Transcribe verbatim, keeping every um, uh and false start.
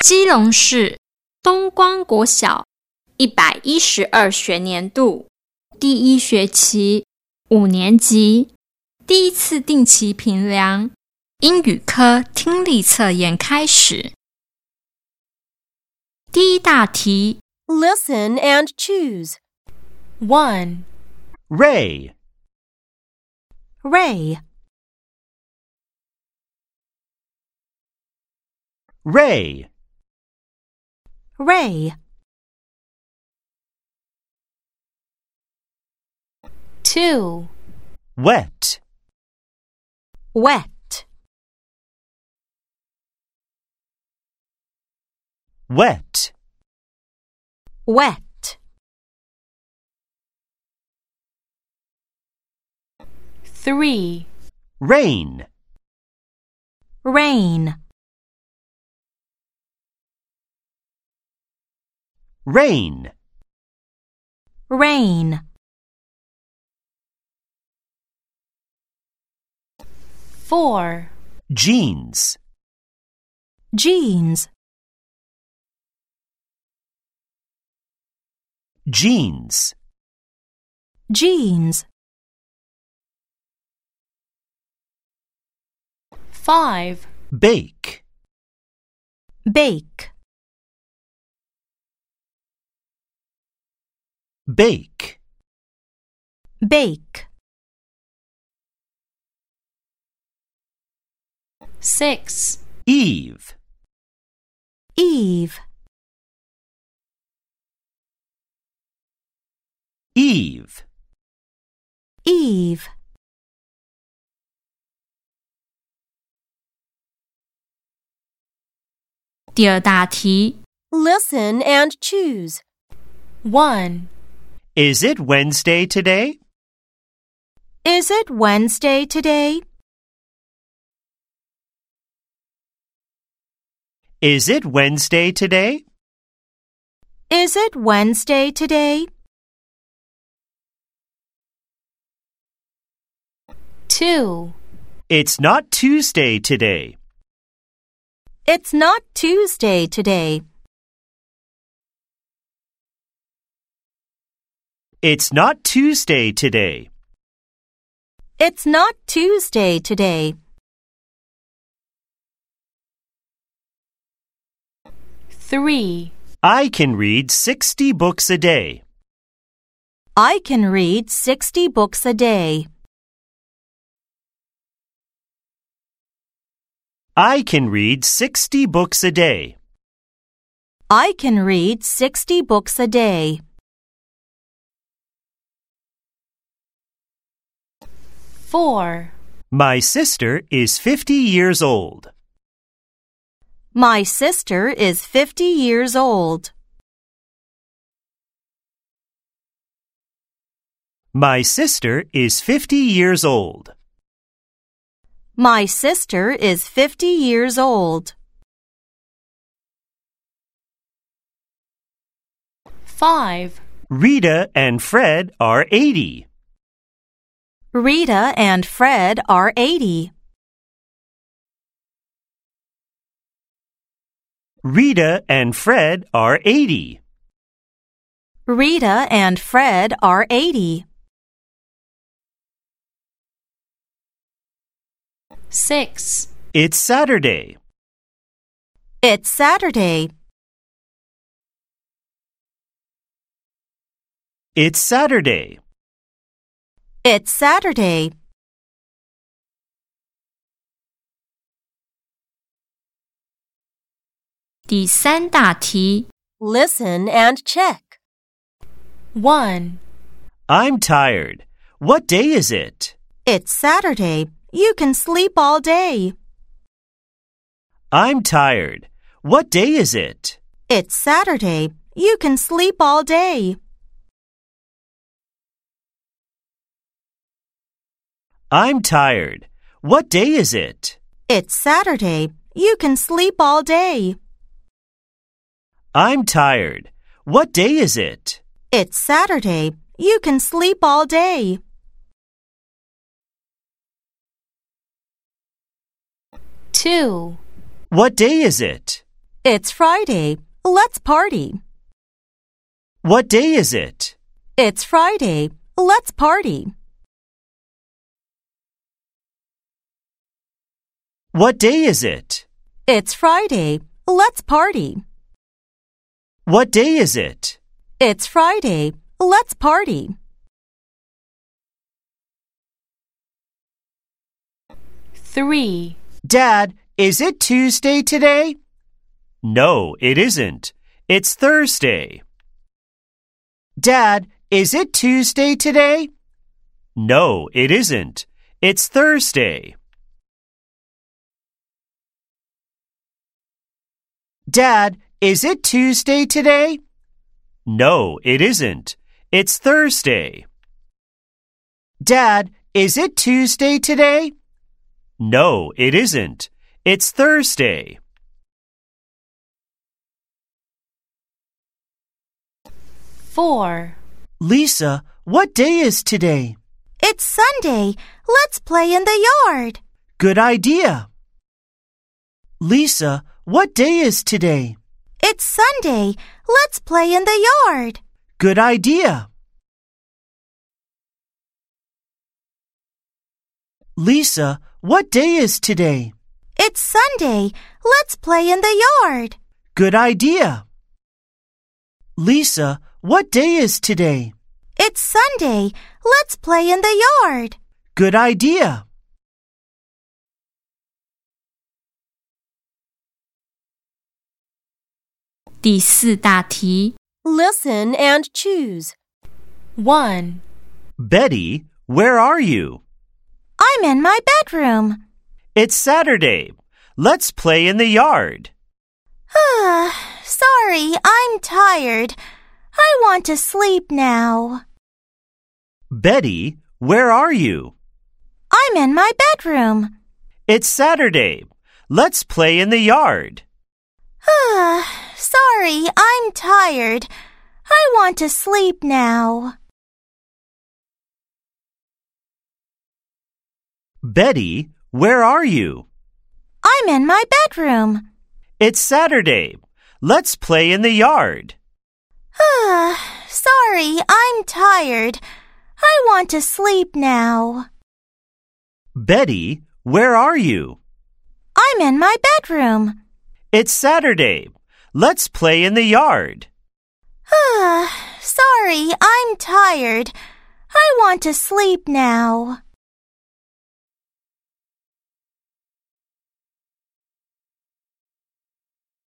基隆市东光国小一百一十二学年度第一学期五年级第一次定期评量英语科听力测验开始。第一大题 Listen and choose. one. Ray, Ray, Ray, Ray. two. wet, Wet, wet, wet. three. rain, Rain, rain, rain. four. jeans, Jeans, jeans, jeans. five. bake, Bake, bake, bake. six. Eve, Eve, Eve, Eve. 第二大题 Listen and choose. one. is it Wednesday today? Is it Wednesday today? Is it Wednesday today? Is it Wednesday today? two. It's not Tuesday today. It's not Tuesday today. It's not Tuesday today. It's not Tuesday today. three. I can read sixty books a day. I can read sixty books a day. I can read sixty books a day. I can read sixty books a day. four. My sister is fifty years old. My sister is fifty years old. My sister is fifty years old. My sister is fifty years old. five. Rita and Fred are eighty. Rita and Fred are eighty. Rita and Fred are eighty. Rita and Fred are eighty. six. It's Saturday. It's Saturday. It's Saturday. It's Saturday. 第三大题 Listen and check. one. I'm tired. What day is it? It's Saturday. You can sleep all day. I'm tired. What day is it? It's Saturday. You can sleep all day. I'm tired. What day is it? It's Saturday. You can sleep all day. I'm tired. What day is it? It's Saturday. You can sleep all day. two. What day is it? It's Friday. Let's party. What day is it? It's Friday. Let's party. What day is it? It's Friday. Let's party. What day is it? It's Friday. Let's party. Three. Dad, is it Tuesday today? No, it isn't. It's Thursday. Dad, is it Tuesday today? No, it isn't. It's Thursday. Dad, is it Tuesday today? No, it isn't. It's Thursday. Dad, is it Tuesday today? No, it isn't. It's Thursday. Four. Lisa, what day is today? It's Sunday. Let's play in the yard. Good idea. Lisa, what day is today? It's Sunday. Let's play in the yard. Good idea. Lisa, what day is today? It's Sunday. Let's play in the yard. Good idea. Lisa, what day is today? It's Sunday. Let's play in the yard. Good idea. 第四大题 Listen and choose. One. Betty, where are you? I'm in my bedroom. It's Saturday. Let's play in the yard. Sorry, I'm tired. I want to sleep now. Betty, where are you? I'm in my bedroom. It's Saturday. Let's play in the yard. Sorry, I'm tired. I want to sleep now. Betty, where are you? I'm in my bedroom. It's Saturday. Let's play in the yard. Sorry, I'm tired. I want to sleep now. Betty, where are you? I'm in my bedroom. It's Saturday. Let's play in the yard. Sorry, I'm tired. I want to sleep now.